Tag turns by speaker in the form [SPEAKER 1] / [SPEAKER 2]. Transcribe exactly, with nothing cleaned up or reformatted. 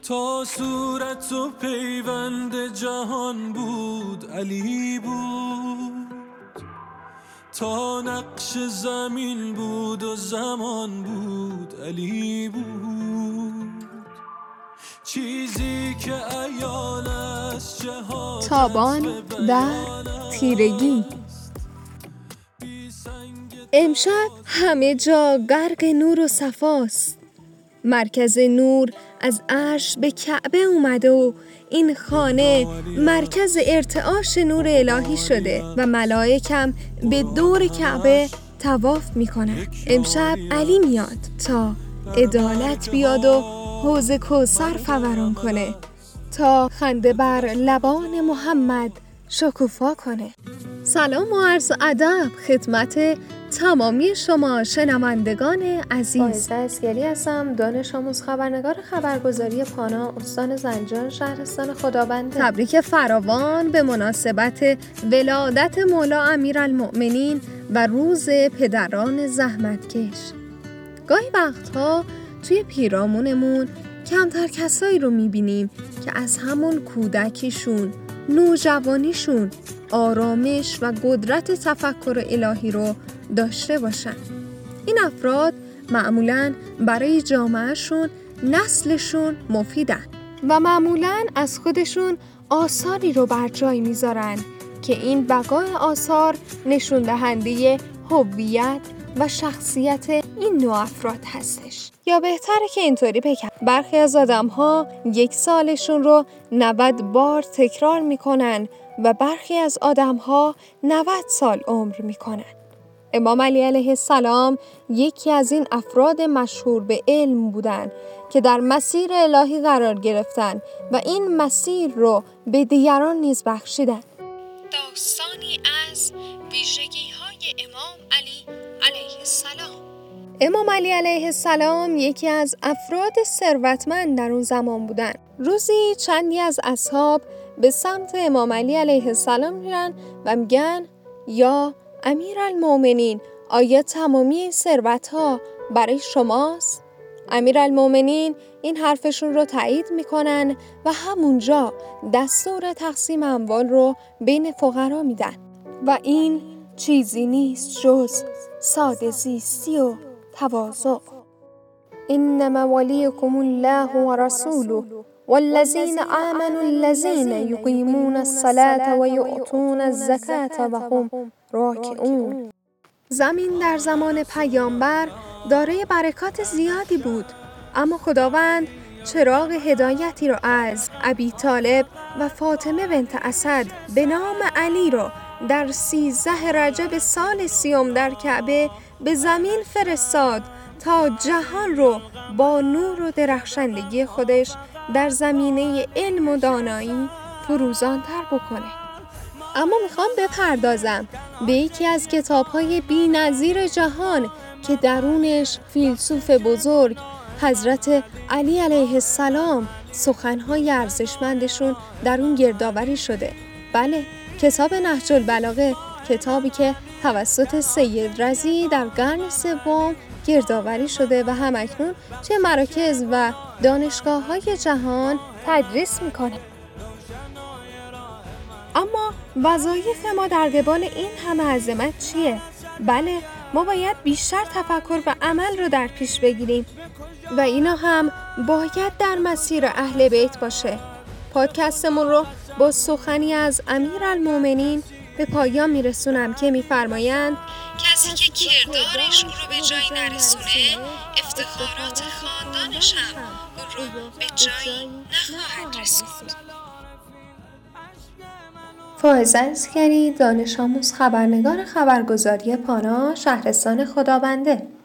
[SPEAKER 1] تا صورت و پیوند جهان بود علی بود، تا نقش زمین بود و زمان بود علی بود، چیزی که عیان از جهان
[SPEAKER 2] تابان در تیرگی. امشب همه جا غرق نور و صفاست. مرکز نور از عرش به کعبه اومده و این خانه مرکز ارتعاش نور الهی شده و ملائکم به دور کعبه طواف میکنن. امشب علی میاد تا عدالت بیاد و حوض کوثر فوران کنه، تا خنده بر لبان محمد شکوفا کنه. سلام و عرض ادب خدمت تمامی شما شنوندگان عزیز.
[SPEAKER 3] فائزه اسگری هستم، دانش آموز خبرنگار خبرگزاری پانا، استان زنجان، شهرستان خدابنده.
[SPEAKER 2] تبریک فراوان به مناسبت ولادت مولا امیرالمؤمنین و روز پدران زحمتکش. گاهی وقتها توی پیرامونمون کمتر کسایی رو میبینیم که از همون کودکیشون، نوجوانیشون آرامش و قدرت تفکر الهی رو داشته باشن. این افراد معمولاً برای جامعهشون، نسلشون مفیدن و معمولاً از خودشون آثاری رو بر جای میذارن که این بقای آثار نشون دهنده هویت و شخصیت این نوع افراد هستش. یا بهتره که اینطوری بگم، برخی از آدم‌ها یک سالشون رو نود بار تکرار میکنن و برخی از آدم‌ها نود سال عمر میکنن. امام علی علیه السلام یکی از این افراد مشهور به علم بودن که در مسیر الهی قرار گرفتن و این مسیر رو به دیگران نیز بخشیدن.
[SPEAKER 4] داستانی از ویژگی‌های امام علی علیه السلام.
[SPEAKER 2] امام علی علیه السلام یکی از افراد ثروتمند در اون زمان بودن. روزی چندی از اصحاب به سمت امام علی علیه السلام میرن و میگن یا امیرالمؤمنین، آیا تمامی این ثروت‌ها برای شماست؟ امیرالمؤمنین این حرفشون رو تایید میکنن و همونجا دستور تقسیم اموال رو بین فقرا میدن و این چیزی نیست جز ساده زیستی و تواضع. انما ولیکم الله و رسوله والذین آمنوا الذین یقیمون الصلاة و یؤتون الزکاة و هم راکعون. زمین در زمان پیامبر دارای برکات زیادی بود، اما خداوند چراغ هدایتی رو از ابی طالب و فاطمه بنت اسد به نام علی رو در سیزده رجب سال سیوم در کعبه به زمین فرستاد تا جهان رو با نور و درخشندگی خودش در زمینه علم و دانایی فروزان‌تر بکنه. اما میخوام بپردازم به یکی از کتاب‌های بی‌نظیر جهان که درونش فیلسوف بزرگ حضرت علی علیه السلام سخن‌های ارزشمندشون در اون گردآوری شده. بله، کتاب نهج البلاغه، کتابی که توسط سید رضی در قرن سوم گردآوری شده و همکنون توی مراکز و دانشگاه‌های جهان تدریس میکنه. اما وظایف ما در قبال این همه عظمت چیه؟ بله، ما باید بیشتر تفکر و عمل رو در پیش بگیریم و اینا هم باید در مسیر اهل بیت باشه. پادکستمون رو با سخنی از امیرالمؤمنین به پایان میرسونم که میفرمایند
[SPEAKER 4] کسی که کردارش او رو به جایی نرسونه، افتخارات خاندانش هم او رو به جایی نخواهد رسوند.
[SPEAKER 3] فائزه اسگری، دانش آموز خبرنگار خبرگزاری پانا، شهرستان خدابنده.